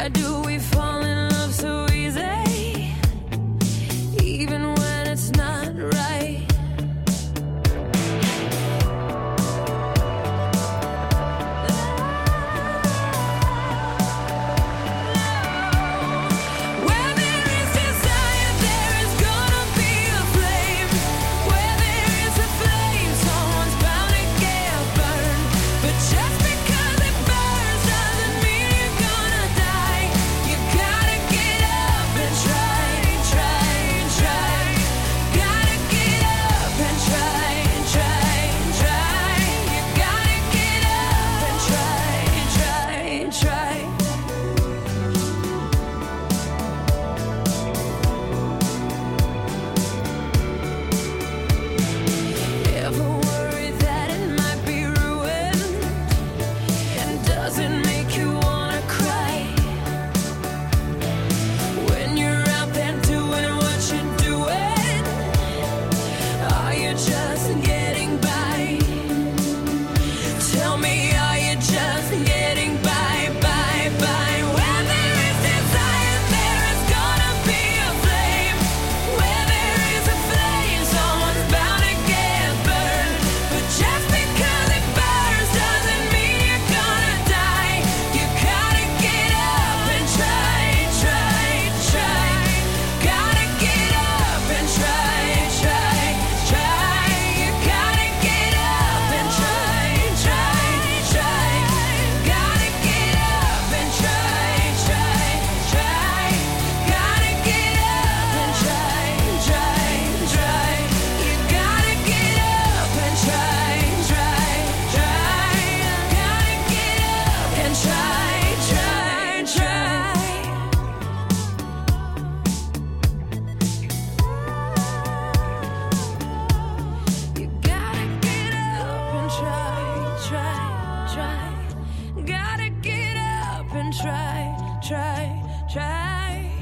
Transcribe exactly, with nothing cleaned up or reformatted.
Why do we fall in love so easy, even when it's not right? Where there is desire, there is gonna be a flame. Where there is a flame, someone's bound to get burned. But just because it burns doesn't mean you're gonna die. You gotta get up and try, try, try. Gotta get up and try, try, try. You gotta get up and try, try, try. Ever worry that it might be ruined? And does it make you wanna cry? When you're out there doing what you're doing, are you just getting by? Tell me, are you just getting by, by, by? Where there is desire, there is gonna be a flame. Where there is a flame, someone's bound to get burned. But just because it burns doesn't mean you're gonna die. You gotta get up and try, try, try. Gotta get up and try, try, try. You gotta get up and try, try, try. Gotta get up and try, try, try. Gotta get up and try, try, try. You gotta get up and try, try, try. Gotta get up and try, try, try. You gotta get up and try, try, try. Gotta get up and try, try, try.